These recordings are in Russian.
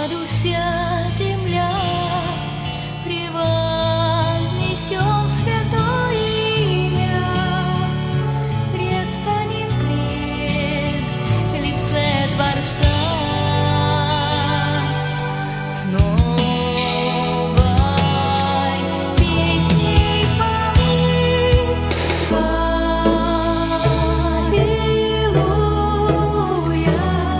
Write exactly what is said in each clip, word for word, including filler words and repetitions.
аду вся земля, превознесем святое имя, предстанем пред лице Творца. С новой песней хвалы, аллилуйя,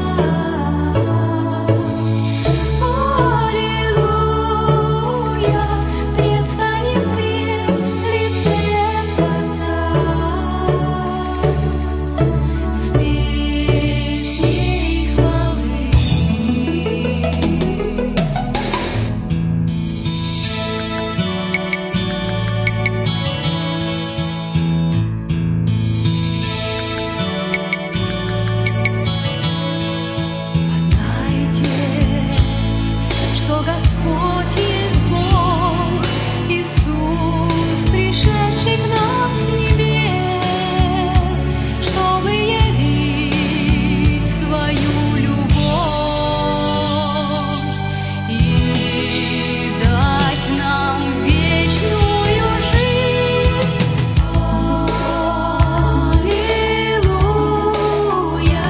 аллилуйя, предстанем пред лицем Творца. С песней хвалы. Познайте, что Господь есть Бог, Иисус, пришедший к нам с небес, чтобы явить свою любовь и дать нам вечную жизнь. Аллилуйя,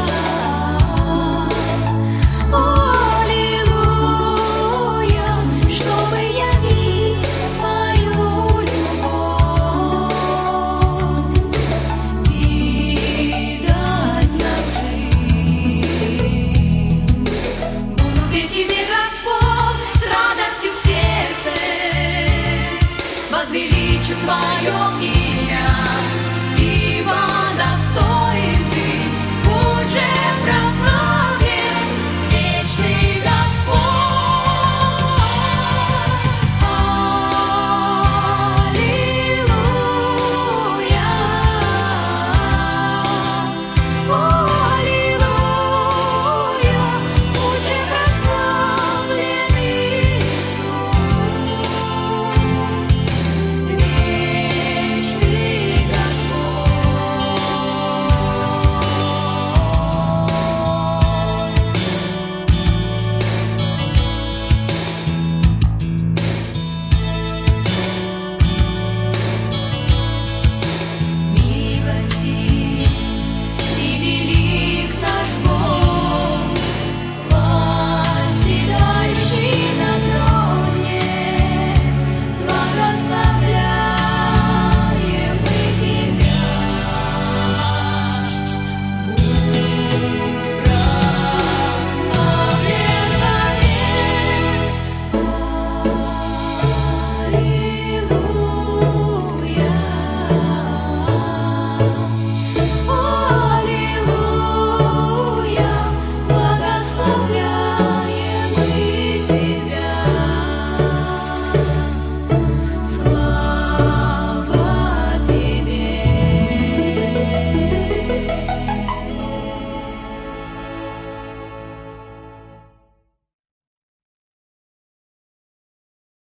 аллилуйя, чтобы явить свою любовь и дать нам жизнь. Буду петь тебе, Господь, с радостью в сердце, возвеличу Твое имя.